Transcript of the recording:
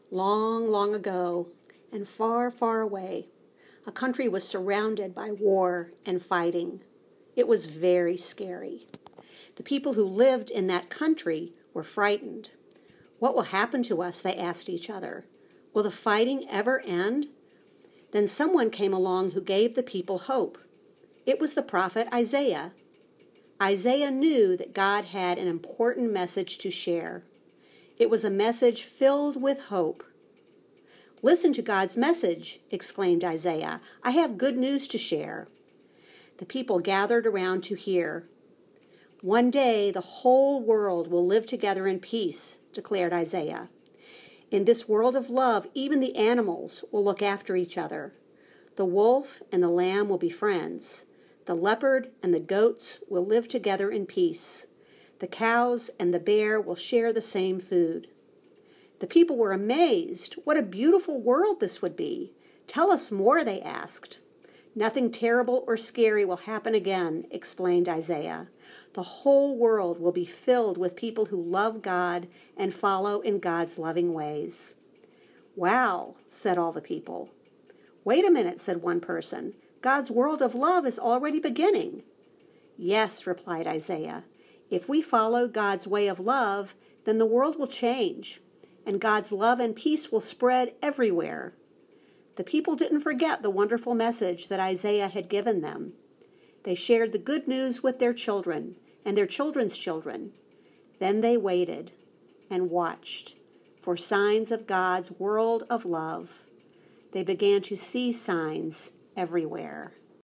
Long, long ago, and far, far away, a country was surrounded by war and fighting. It was very scary. The people who lived in that country were frightened. What will happen to us? They asked each other. Will the fighting ever end? Then someone came along who gave the people hope. It was the prophet Isaiah. Isaiah knew that God had an important message to share. It was a message filled with hope. "Listen to God's message," exclaimed Isaiah. "I have good news to share." The people gathered around to hear. "One day the whole world will live together in peace," declared Isaiah. "In this world of love, even the animals will look after each other. The wolf and the lamb will be friends. The leopard and the goats will live together in peace. The cows and the bear will share the same food." The people were amazed. What a beautiful world this would be. "Tell us more," they asked. "Nothing terrible or scary will happen again," explained Isaiah. "The whole world will be filled with people who love God and follow in God's loving ways." "Wow," said all the people. "Wait a minute," said one person. "God's world of love is already beginning." "Yes," replied Isaiah. "If we follow God's way of love, then the world will change, and God's love and peace will spread everywhere." The people didn't forget the wonderful message that Isaiah had given them. They shared the good news with their children and their children's children. Then they waited and watched for signs of God's world of love. They began to see signs everywhere.